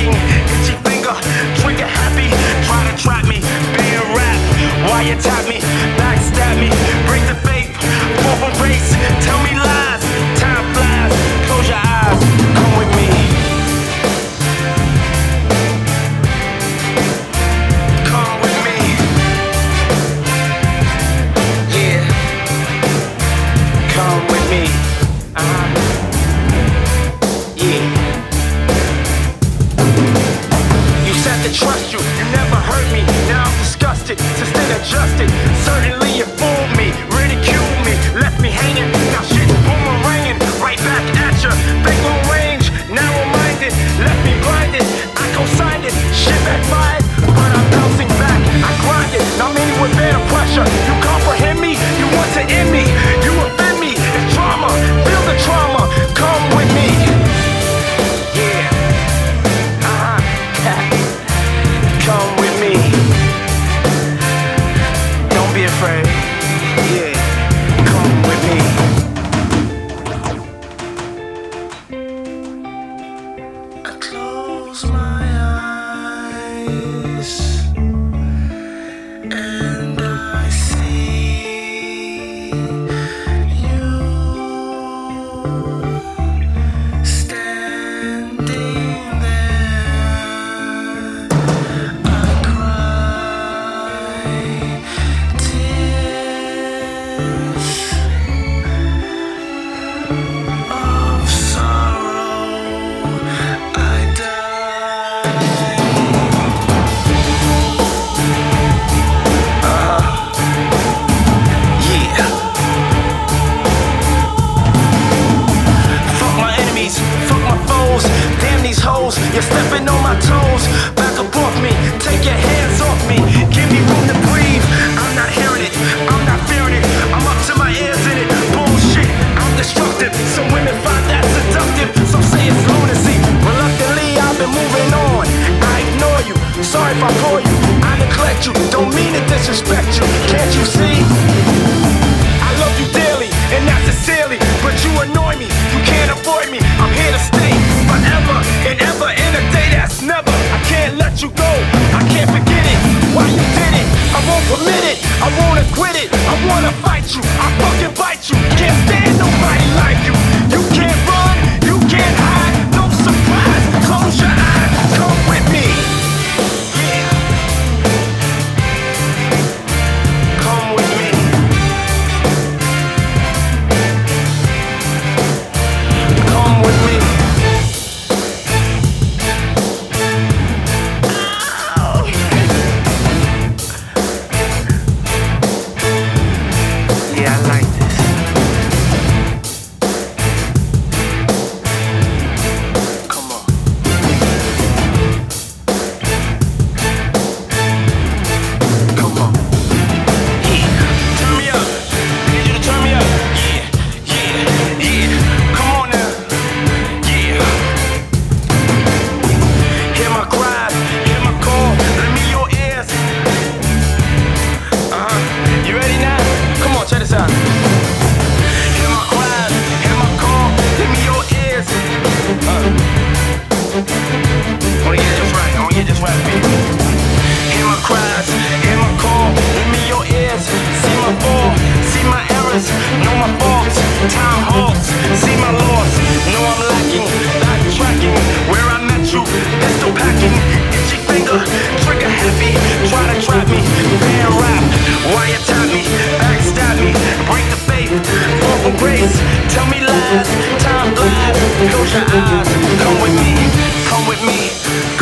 tracking, itchy finger, trigger happy. Try to trap me, being rap. Why you tap me, backstab me, break the faith, fall from race, tell me lies. Time flies, close your eyes, come with me. Come with me. Yeah. Come with me. Yeah. You said to trust you, you never hurt me. Now I'm disgusted, sustained adjusted. Certainly you fooled me, ridiculed me, left me hanging. Now shit's boomeranging, right back at ya. Big long range, narrow-minded, left me blinded. I co-signed it, shit backfired, but I'm bouncing back. I grind it, now many would bear the pressure. You comprehend me, you want to end me, you offend me. It's trauma, feel the trauma. Come with me. Yeah. Come with me. Don't be afraid. Yeah. Come with me. I close my eyes and I see you standing there. I cry tears of sorrow. I die. Yeah. Fuck my enemies, fuck my foes. Damn these hoes, you're stepping on my toes. Back up off me, take your hands off me. Give me room to breathe. I'm not hearing it, I'm not fearing it. I'm up to my ears in it. Bullshit, I'm destructive. Some women find that seductive. Some say it's lunacy. Reluctantly, I've been moving on. I ignore you, sorry if I bore you. I neglect you, don't mean to disrespect you. Can't you see? I love you dearly, and not sincerely, but you annoy me, you can't avoid me. I'm here to stay forever and ever in a day that's never. I can't let you go, I can't forget it. Why you did it? I won't permit it, I won't acquit it. I wanna fight you, I fucking bite you. Can't stand nobody like you. You can't run, you can't hide, no surprise. Close your eyes, come with me. Yeah. Come with me. Come with me. Ow. Yeah, I like this. Come on. Come on. Yeah. Turn me up. Need you to turn me up. Yeah. Yeah. Yeah. Come on now. Yeah. Hear my cries, hear my call, lend me your ears. You ready now? Come on, check this out. Hear my cries, hear my call, lend me your ears. I wanna get this right, I wanna get this right, baby. Hear my cries, hear my call, lend me your ears. See my fall, see my errors, know my faults. Time halts, see my loss, know I'm lacking, backtracking. Where I met you, pistol packing, itchy finger, trigger happy. Try to trap me, being rap. Why you tap me, backstab me, break the faith, fall from grace, tell me lies. Time flies, close your eyes, come with me, come with me.